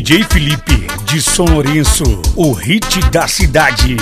DJ Felipe de São Lourenço, o hit da cidade.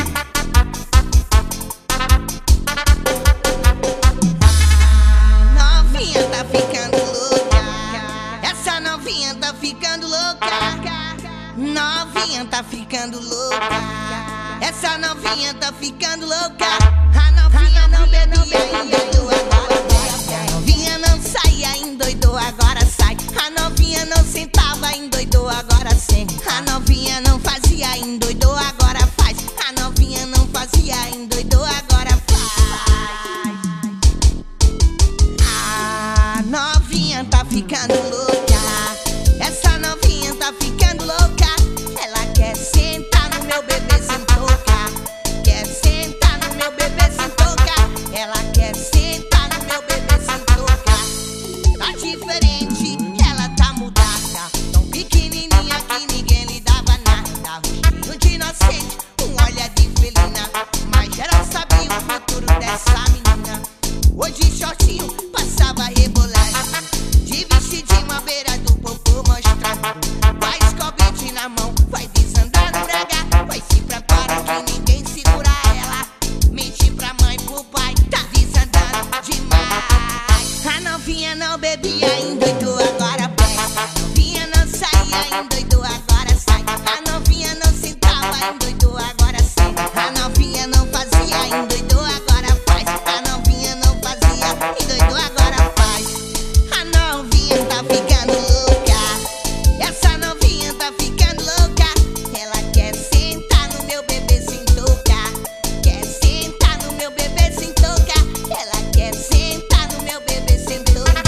Novinha tá ficando louca, essa novinha tá ficando louca. Novinha tá ficando louca, essa novinha tá ficando louca. A novinha não bebia, endoidou agora bebe. A novinha não saía, endoidou agora sai. A novinha não sentava, endoidou agora senta. A novinha não fazia, endoidou agora faz. A novinha não fazia, endoidou agora faz. A novinha tá ficando louca, essa novinha tá ficando louca. Ela quer sentar no meu bebê sem tocar, quer sentar no meu bebê sem tocar. Ela quer sentar no meu bebê sem tocar. Tá diferente, ela tá mudada, tão pequenininha que ninguém lhe dava nada. Um cheiro de inocente, um olhar de felina, mas geral sabia o futuro dessa menina. Hoje shortinho, passava rebolando, de vestidinho à beira do popô mostrando. Vai escobite na mão, vai desandando brega, vai se prepara que ninguém segura ela. Mente pra mãe, pro pai, tá desandando demais. A novinha não bebia, endoidou agora bebe. A novinha não saía, endoidou agora sai. A novinha não sentava, endoidou agora senta. A novinha não fazia, endoidou agora faz. A novinha não fazia, endoidou agora faz. A novinha tá ficando louca, essa novinha tá ficando louca. Ela quer sentar no meu bebê sem tocar, quer sentar no meu bebê sem tocar. Ela quer sentar no meu bebê sem tocar.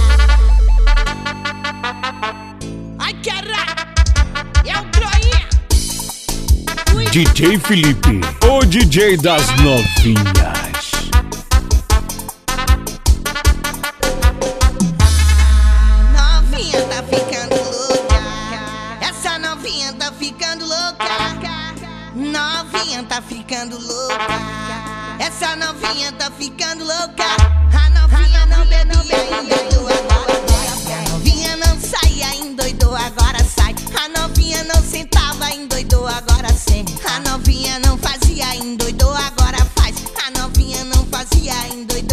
Ai caralho, é o Troinha. DJ Felipe, o DJ das novinhas. Novinha tá ficando louca, essa novinha tá ficando louca. Novinha tá ficando louca, essa novinha tá ficando louca. A novinha não bebia, endoidou agora bebe. A novinha não saía, endoidou agora sai. A novinha não sentava, endoidou agora senta. A novinha não fazia, endoidou agora faz. A novinha não fazia, endoidou